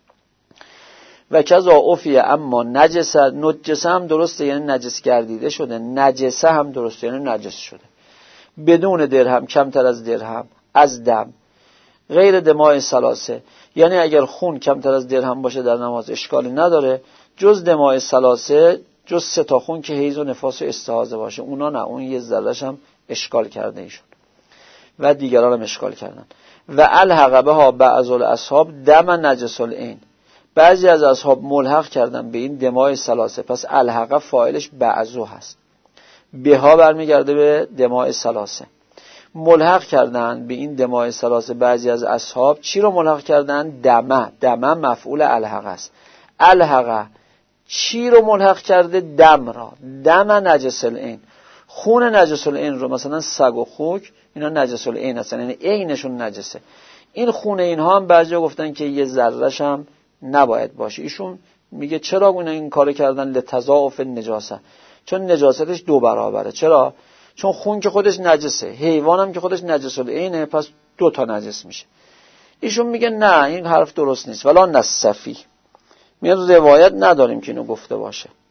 S1: و کذا عفیه اما نجسه هم درسته یعنی نجس گردیده شده، نجسه هم درسته یعنی نجس شده، بدون درهم، کمتر از درهم، از دم، غیر دماء ثلاثه، یعنی اگر خون کمتر از درهم باشه در نماز اشکالی نداره، جز دماء ثلاثه، جز 3 تا خون که حیض و نفاس و استحاضه باشه، اونا نه، اون یه ذره‌ش هم اشکال کرده ایشون و دیگران هم اشکال کردن. و الحق بها بعض الاصحاب دم نجس العین، بعضی از اصحاب ملحق کردن به این دماء ثلاثه، پس الحق فاعلش بعضو هست، بها برمیگرده به دماء ثلاثه، ملحق کردن به این دماء ثلاثه بعضی از اصحاب. چی رو ملحق کردن؟ دمه مفعول الحق است. الحق چی رو ملحق کرده؟ دم را، دم نجس العین، خون نجس العین رو، مثلا سگ و خوک اینا نجس العین هستن، یعنی عینشون نجسه. این خون اینها هم بعضیا گفتن که یه ذره‌ش هم نباید باشه. ایشون میگه چرا این کارو کردن؟ لتضاعف النجاسه، چون نجاستش 2 برابره. چرا؟ چون خون که خودش نجسه، حیوان هم که خودش نجس العینه، پس 2 تا نجس میشه. ایشون میگه نه، این حرف درست نیست. ولا نصفی، میگه روایت نداریم که اینو گفته باشه.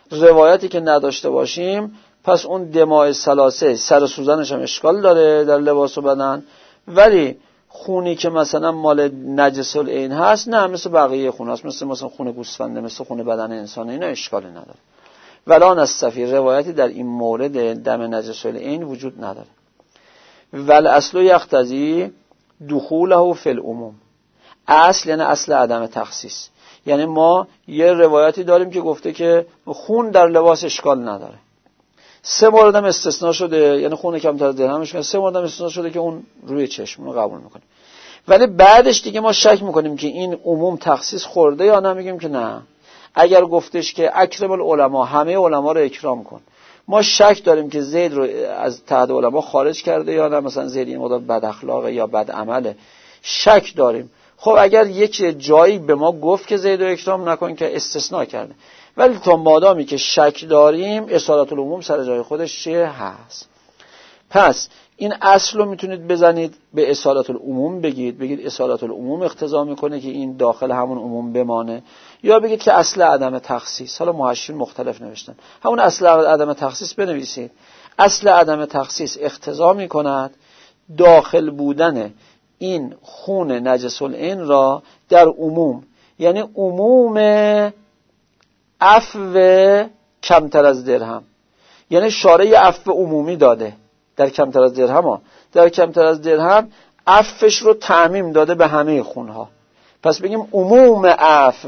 S1: روایتی که نداشته باشیم پس اون دماء ثلاثه سر سوزنش هم اشکال داره در لباس و بدن، ولی خونی که مثلا مال نجس العین هست نه، مثل بقیه خون هست، مثلا خون گوسفنده، مثل خون بدن انسان، اینا اشکالی نداره. ولا نستفی، روایتی در این مورد دم نجس العین وجود نداره. ول اصل یقتضی دخوله فی العموم، اصل یعنی اصل عدم تخصیص، یعنی ما یه روایتی داریم که گفته که خون در لباس اشکال نداره، 3 مورد هم استثناء شده، یعنی خون کمتر از درهم اشکال، 3 مورد هم استثناء شده که اون روی چشم رو قبول میکنیم، ولی بعدش دیگه ما شک میکنیم که این عموم تخصیص خورده یا نه، میگیم که نه. اگر گفتش که اکرم العلماء، همه علما رو اکرام کن، ما شک داریم که زید رو از تحت علما خارج کرده یا نه، مثلا زید این مدار بد اخلاقه یا بد عمله، شک داریم. خب اگر یک جایی به ما گفت که زید رو اکرام نکن که استثناء کرده، ولی تا مادامی که شک داریم اصالت العموم سر جای خودش چیه هست. پس این اصل رو میتونید بزنید به اصالت العموم، بگید اصالت العموم اقتضا میکنه که این داخل همون عموم بمانه، یا بگید که اصل عدم تخصیص. حالا محشین مختلف نوشتن، همون اصل عدم تخصیص بنویسید. اصل عدم تخصیص اقتضا میکند داخل بودن این خون نجس العین را در عموم، یعنی عموم عفو کمتر از درهم، یعنی شارع عفو عمومی داده در کمتر از درهم ها، در کمتر از درهم عفوش رو تعمیم داده به همه خونها، پس بگیم عموم عفو.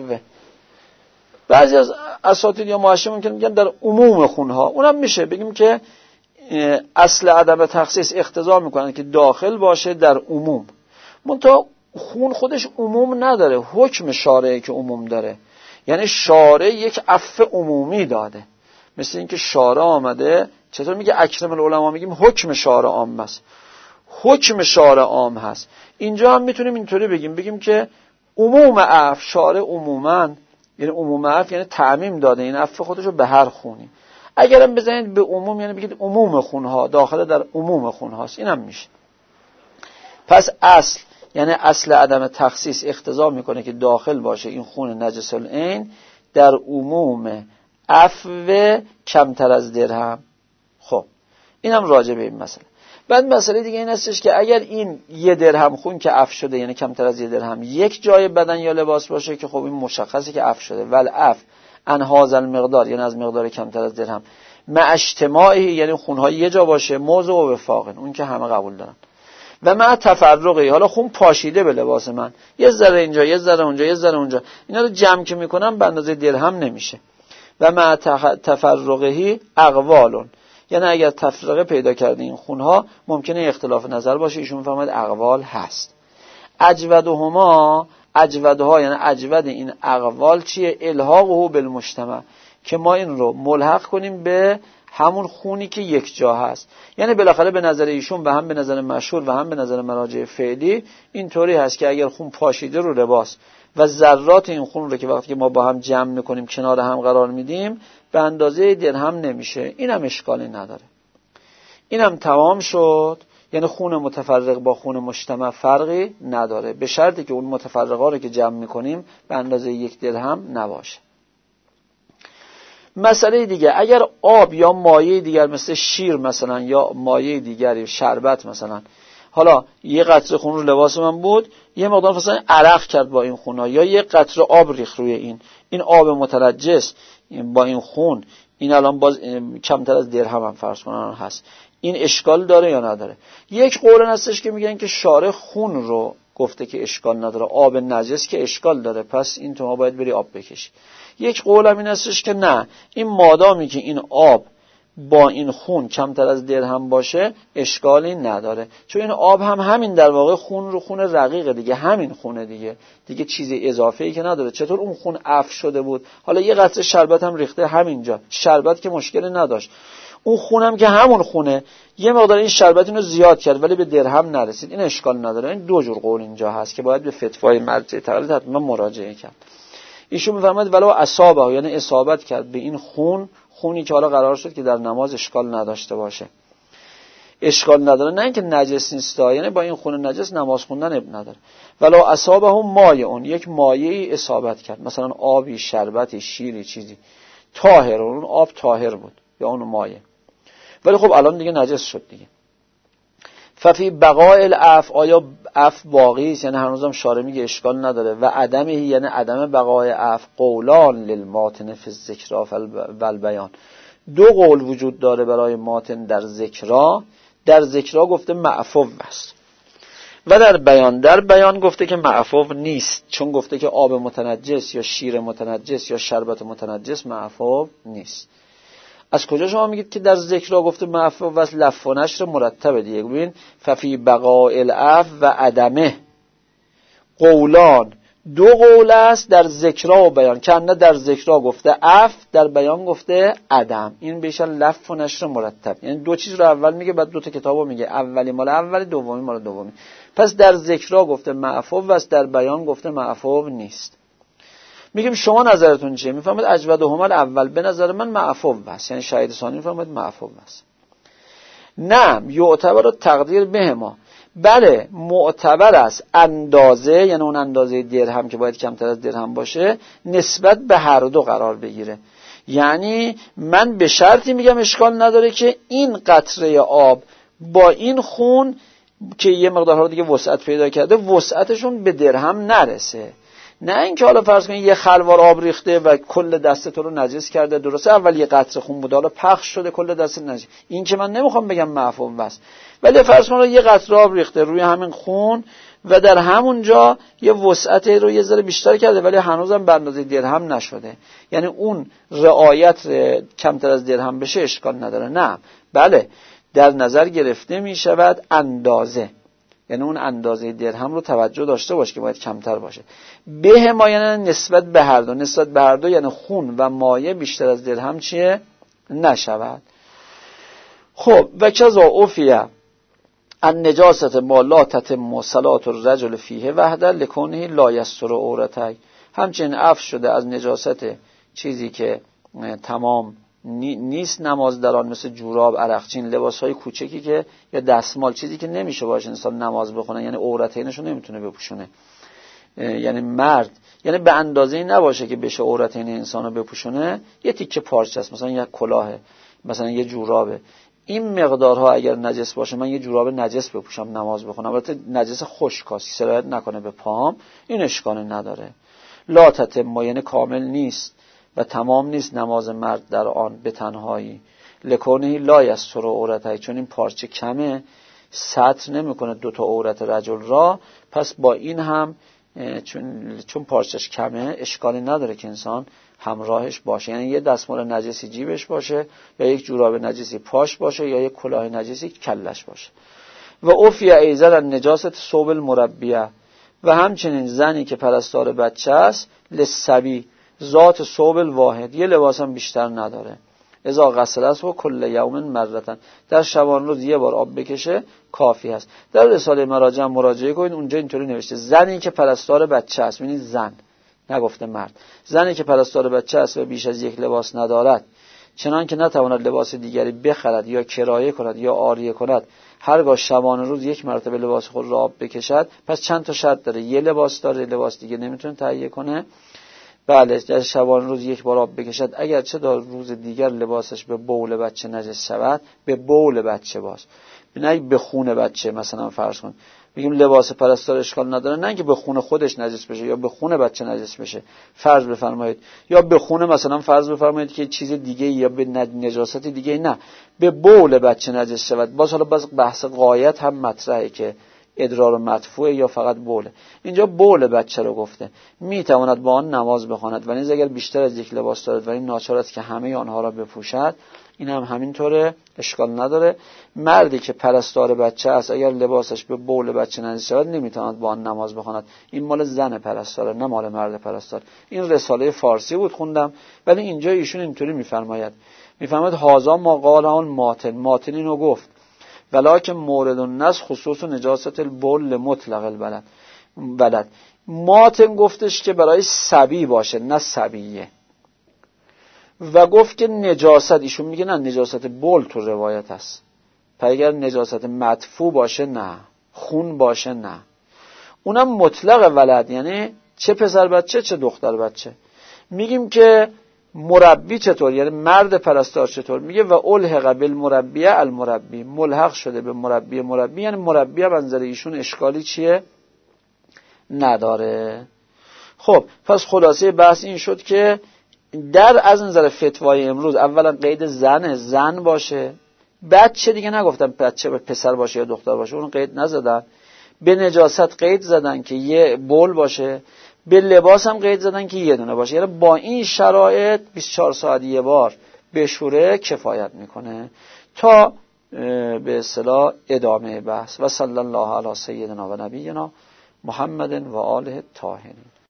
S1: بعضی از اساتید یا محشی ممکن میگن در عموم خونها، اونم میشه بگیم که اصل عدم تخصیص اقتضا میکنه که داخل باشه در عموم. منتها خون خودش عموم نداره، حکم شارعی که عموم داره، یعنی شارع یک عفو عمومی داده. مثل اینکه شارع آمده، چطور میگه اکرم العلماء، میگیم حکم شارع عام است، حکم شارع عام هست. اینجا هم میتونیم اینطوری بگیم که عموم عفو، شارع عموما، یعنی عموم عفو یعنی تعمیم داده این عفو خودشو به هر خونی. اگرم بزنید به عموم یعنی بگید عموم خونها، داخل در عموم خونهاست، اینم میشه. پس اصل یعنی اصل عدم تخصیص اقتضا میکنه که داخل باشه این خون نجس العین در عموم عفو کمتر از درهم. خب اینم راجع به این مسئله. بعد مسئله دیگه این هستش که اگر این 1 درهم خون که عفو شده، یعنی کمتر از 1 درهم، یک جای بدن یا لباس باشه که خب این مشخصه که عفو شده، ول عفو ان هذا المقدار، یعنی از مقدار کمتر از درهم، مع اجتماعی، یعنی خونها یه جا باشه، موضع و وفاق، اون که همه قبول دارن، و مع تفرقی، حالا خون پاشیده به لباس من، یه ذره اینجا، یه ذره اونجا، یه ذره اونجا، اینا رو جمع که میکنم به اندازه درهم نمیشه. و مع تفرقه اقوالون، یعنی اگر تفرقه پیدا کرده این خونها ممکنه اختلاف نظر باشه، ایشون میفهمد اقوال هست. اجودهما، اجودها یعنی اجود این اقوال چیه؟ الحاقه بالمجتمع، که ما این رو ملحق کنیم به همون خونی که یک جا هست. یعنی بالاخره به نظر ایشون و هم به نظر مشهور و هم به نظر مراجع فعلی اینطوری هست که اگر خون پاشیده رو لباس و ذرات این خون رو که وقتی که ما با هم جمع میکنیم کنار هم قرار میدیم به اندازه درهم نمیشه، اینم اشکالی نداره. اینم تمام شد. یعنی خون متفرق با خون مجتمع فرقی نداره، به شرطی که اون متفرقا رو که جمع میکنیم به اندازه 1 درهم نباشه. مسئله دیگه، اگر آب یا مایع دیگر مثل شیر مثلا یا مایع دیگری، شربت مثلا، حالا یه قطره خون رو لباس من بود، یه مقدار مثلا عرق کرد با این خونها، یا یه قطره آب ریخت روی این آب متنجس با این خون، این الان باز کمتر از درهم هم فرض کنن هست، این اشکال داره یا نداره؟ یک قول هستش که میگن که شارع خون رو گفته که اشکال نداره، آب نجس که اشکال داره، پس این تو ما باید بری آب بکشی. یک قول هم این هستش که نه، این مادامی که این آب با این خون کمتر از درهم باشه اشکالی نداره، چون این آب هم همین در واقع خون رو خون رقیقه دیگه، همین خونه دیگه چیزی اضافه‌ای که نداره. چطور اون خون عفو شده بود، حالا یه قطره شربت هم ریخته همینجا، شربت که مشکلی نداشت، اون خونم که همون خونه، یه مقدار این شربت اینو زیاد کرد ولی به درهم نرسید، این اشکال نداره. این 2 جور قول اینجا هست که باید به فتوای مرجع تقلید حتما مراجعه کرد. ایشون میفرماید ولو اصابه، یعنی اصابت کرد به این خونی که حالا قرار شد که در نماز اشکال نداشته باشه، اشکال نداره، نه اینکه نجس نیست، یعنی با این خون نجس نماز خوندن اب نداره. ولو اصابه مایع، یک مایعی اصابت کرد، مثلا آبی، شربتی، شیری، چیزی طاهر، اون آب طاهر بود یا اون مایه، ولی خب الان دیگه نجس شد دیگه. ففی بقاء العفو، آیا عفو باقی است؟ یعنی هنوزم شارع میگه اشکال نداره. و عدمه، یعنی عدم بقاء عفو. قولان للماتن فی الذکرا والبیان، دو قول وجود داره برای ماتن در ذکرا. در ذکرا گفته معفو است و در بیان گفته که معفو نیست، چون گفته که آب متنجس یا شیر متنجس یا شربت متنجس معفو نیست. از کجا شما میگید که در ذکرها گفته معفو و لف و نشر مرتبه دیگه؟ ببین ففی بقاء العفو و عدمه قولان، دو قول است در ذکرها و بیان، که نه در ذکرها گفته عفو، در بیان گفته عدم. این بهشن لف و نشر مرتب، یعنی دو چیز رو اول میگه بعد دو تا کتابو میگه، اولی مال اولی، دومی مال دومی. پس در ذکرها گفته معفو و در بیان گفته معفو نیست. میگیم شما نظرتون چیه؟ میفهمید اجودهما الاول، به نظر من معفو است، یعنی شاهد ثانی میفهمید معفو است. نه یعتبر تقدیر بهما، بله معتبر است اندازه، یعنی اون اندازه درهم که باید کمتر از درهم باشه نسبت به هر دو قرار بگیره. یعنی من به شرطی میگم اشکال نداره که این قطره آب با این خون که یه مقدار دیگه وسعت پیدا کرده وسعتشون به درهم نرسه. نه اینکه حالا فرض کنید یه خلوار آب ریخته و کل دست تو رو نجس کرده، درسته اول یه قطره خون بود حالا پخش شده کل دست نجس، این که من نمیخوام بگم معفو است. ولی فرض کنید یه قطره آب ریخته روی همین خون و در همونجا یه وسعت رو یه ذره بیشتر کرده ولی هنوزم به اندازه درهم نشده، یعنی اون رعایت کمتر از درهم بشه اشکال نداره. نه بله در نظر گرفته می شود اندازه، یعنی اون اندازه درهم رو توجه داشته باش که باید کمتر باشه. به ما یعنی نسبت به هر دو، نسبت به هر دو یعنی خون و مایه بیشتر از درهم چیه؟ نشود. خب و کذا اوفیه النجاست ما لا تتم صلاة الرجل فیه وحده لکونه لا یستر عورته، همچنین عفو شده از نجاست چیزی که تمام نیست نماز در آن، مثل جوراب، عرقچین، لباسهای کوچکی که یا دستمال، چیزی که نمیشه باشه انسان نماز بخونه، یعنی عورتینشو نمیتونه بپوشونه، یعنی مرد، یعنی به اندازه‌ای نباشه که بشه عورتین انسانو بپوشونه، یه تیکه پارچه است، مثلا یه کلاهه، مثلا یه جورابه، این مقدارها اگر نجس باشه من یه جوراب نجس بپوشم نماز بخونم، البته نجس خشکاسی سرایت نکنه به پاهم، این اشکال نداره. لا تتم یعنی کامل نیست و تمام نیست نماز مرد در آن به تنهایی، لکونه لا یستر عورته، چون این پارچه کمه ستر نمیکنه دو تا عورت رجل را، پس با این هم چون پارچش کمه اشکالی نداره که انسان همراهش باشه، یعنی یه دستمال نجسی جیبش باشه یا یک جوراب نجسی پاش باشه یا یک کلاه نجسی کلش باشه. و اوفی ایزر نجاست ثوب المربیه، و همچنین زنی که پرستار بچه است للصبی ذات ثوب الواحد، یه لباس هم بیشتر نداره، اذا غسلت و کل یوم مرتن، در شبان روز یه بار آب بکشه کافی است. در رساله مراجع مراجعه کنید، اونجا اینطوری نوشته زنی که پرستار بچه است، یعنی زن نگفته مرد، زنی که پرستار بچه است و بیش از یک لباس ندارد، چنان که نتواند لباس دیگری بخرد یا کرایه کند یا عاریه کند، هرگاه شبانه روز یک مرتبه لباس خود را آب بکشد. پس چند تا شرط داره، یه لباس داره، لباس دیگه نمیتونه تهیه کنه، بله در شبانه روز یک بار آب بکشد، اگر چه در روز دیگر لباسش به بول بچه نجس شود، به بول بچه باز، نه به خون بچه. مثلا فرض کن بگیم لباس پرستار اشکال نداره، نه که به خون خودش نجس بشه یا به خون بچه نجس بشه، فرض بفرمایید، یا به خون مثلا فرض بفرمایید که چیز دیگه یا به نجاست دیگه، نه به بول بچه نجس شود. باز حالا بحث غایت هم مطرحه که ادرار مدفوعه یا فقط بوله. اینجا بول بچه رو گفته، میتواند با آن نماز بخواند، ولی اگر بیشتر از یک لباس دارد ولی ناچار است که همه آنها را بپوشد، این هم همینطوره، اشکال نداره. مردی که پرستار بچه است اگر لباسش به بول بچه نجس شود نمیتواند با آن نماز بخواند. این مال زن پرستاره نه مال مرد پرستار. این رساله فارسی بود خوندم، ولی اینجا ایشون اینطوری میفرماید هازا ما قال اون ماتن اینو گفت، ولکن مورد النص خصوص نجاست البول مطلق البلد. ماتن گفتش که برای صبی باشه نه صبیه، و گفت که نجاست، ایشون میگه نه نجاست بول تو روایت هست، پس اگر نجاست مدفوع باشه نه، خون باشه نه، اونم مطلق ولد، یعنی چه پسر بچه چه دختر بچه. میگیم که مربی چطور، یعنی مرد پرستار چطور؟ میگه و الحق بالمربی المربی، ملحق شده به مربی، یعنی مربی هم از نظر ایشون اشکالی چیه؟ نداره. خب پس خلاصه بحث این شد که در از نظر فتوای امروز اولا قید زن باشه، بچه دیگه نگفتن بچه پسر باشه یا دختر باشه، اون قید نزدن. به نجاست قید زدن که یه بول باشه، به لباس هم قید زدن که یه دونه باشه، یعنی با این شرایط 24 ساعت یه بار بشوره کفایت میکنه تا به اصطلاح ادامه بحث. و صلی الله علی سیدنا و نبینا محمد و آله الطاهرین.